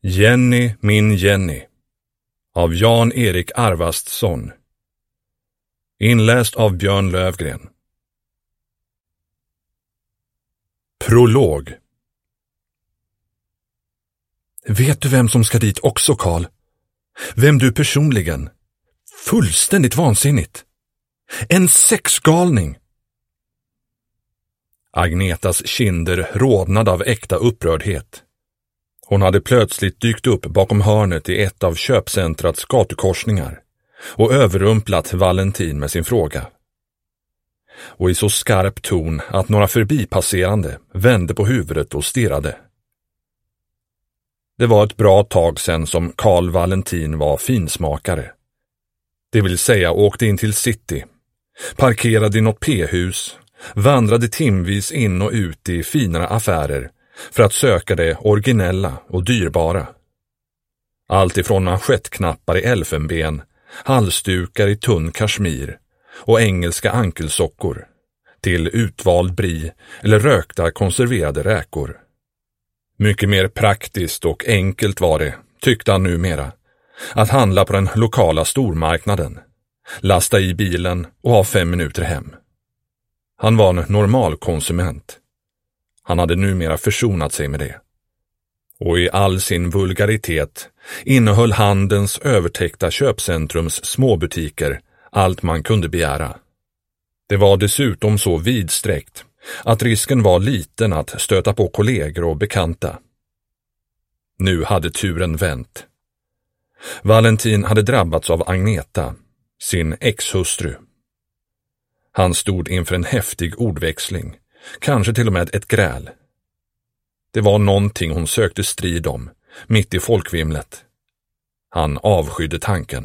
Jenny, min Jenny av Jan-Erik Arvastsson. Inläst av Björn Lövgren. Prolog. Vet du vem som ska dit också, Karl? Vem du personligen? Fullständigt vansinnigt. En sexgalning. Agnetas kinder rodnade av äkta upprördhet. Hon hade plötsligt dykt upp bakom hörnet i ett av köpcentrats gatukorsningar och överrumplat Valentin med sin fråga. Och i så skarp ton att några förbipasserande vände på huvudet och stirrade. Det var ett bra tag sedan som Karl Valentin var finsmakare. Det vill säga åkte in till city, parkerade i något p-hus, vandrade timvis in och ut i finare affärer för att söka det originella och dyrbara. Allt ifrån manschettknappar i elfenben, halsdukar i tunn kashmir och engelska ankelsockor till utvald brie eller rökta konserverade räkor. Mycket mer praktiskt och enkelt var det, tyckte han numera, att handla på den lokala stormarknaden, lasta i bilen och ha 5 minuter hem. Han var en normal konsument. Han hade numera försonat sig med det. Och i all sin vulgaritet innehöll handelns övertäckta köpcentrums småbutiker allt man kunde begära. Det var dessutom så vidsträckt att risken var liten att stöta på kollegor och bekanta. Nu hade turen vänt. Valentin hade drabbats av Agneta, sin ex-hustru. Han stod inför en häftig ordväxling, kanske till och med ett gräl. Det var någonting hon sökte strid om, mitt i folkvimlet. Han avskydde tanken.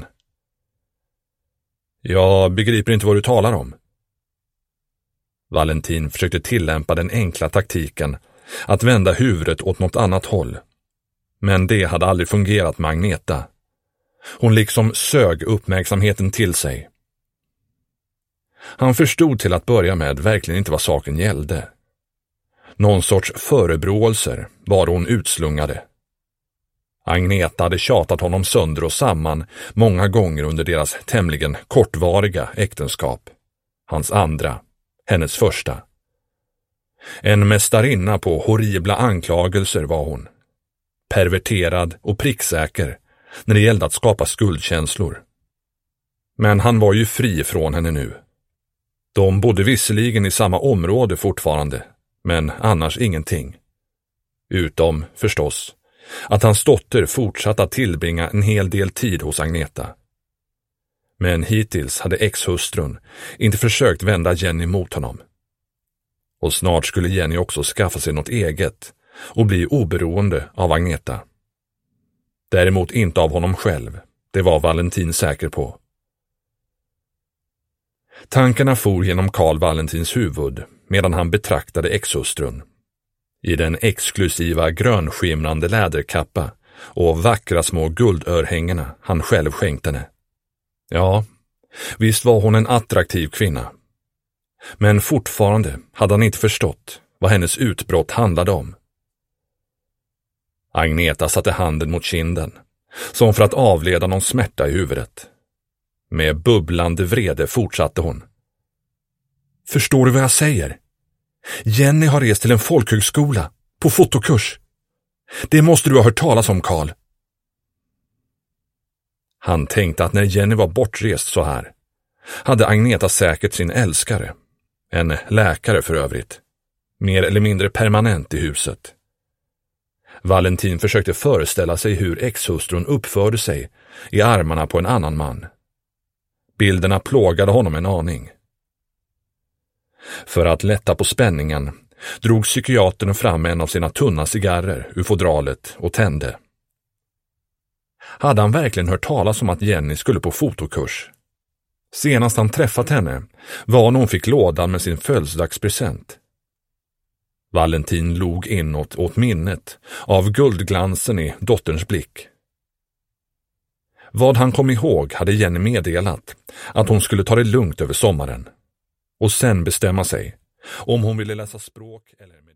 Jag begriper inte vad du talar om. Valentin försökte tillämpa den enkla taktiken att vända huvudet åt något annat håll. Men det hade aldrig fungerat med Agneta. Hon liksom sög uppmärksamheten till sig. Han förstod till att börja med verkligen inte vad saken gällde. Någon sorts förebråelser var hon utslungade. Agneta hade tjatat honom sönder och samman många gånger under deras tämligen kortvariga äktenskap. Hans andra, hennes första. En mästarinna på horribla anklagelser var hon. Perverterad och pricksäker när det gällde att skapa skuldkänslor. Men han var ju fri från henne nu. De bodde visserligen i samma område fortfarande, men annars ingenting. Utom, förstås, att hans dotter fortsatte att tillbringa en hel del tid hos Agneta. Men hittills hade ex-hustrun inte försökt vända Jenny mot honom. Och snart skulle Jenny också skaffa sig något eget och bli oberoende av Agneta. Däremot inte av honom själv, det var Valentin säker på. Tankarna for genom Karl Valentins huvud medan han betraktade ex-hustrun. I den exklusiva grönskimrande läderkappa och vackra små guldörhängena han själv skänkt henne. Ja, visst var hon en attraktiv kvinna. Men fortfarande hade han inte förstått vad hennes utbrott handlade om. Agneta satte handen mot kinden, som för att avleda någon smärta i huvudet. Med bubblande vrede fortsatte hon. Förstår du vad jag säger? Jenny har rest till en folkhögskola, på fotokurs. Det måste du ha hört talas om, Karl. Han tänkte att när Jenny var bortrest så här, hade Agneta säkert sin älskare, en läkare för övrigt, mer eller mindre permanent i huset. Valentin försökte föreställa sig hur ex-hustrun uppförde sig i armarna på en annan man. Bilderna plågade honom en aning. För att lätta på spänningen drog psykiatern fram en av sina tunna cigarrer ur fodralet och tände. Hade han verkligen hört talas om att Jenny skulle på fotokurs? Senast han träffat henne var när hon fick lådan med sin födelsedagspresent. Valentin log inåt åt minnet av guldglansen i dotterns blick. Vad han kom ihåg hade Jenny meddelat att hon skulle ta det lugnt över sommaren och sen bestämma sig om hon ville läsa språk eller